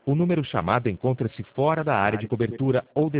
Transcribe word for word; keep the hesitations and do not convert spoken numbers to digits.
O número chamado encontra-se fora da área de cobertura ou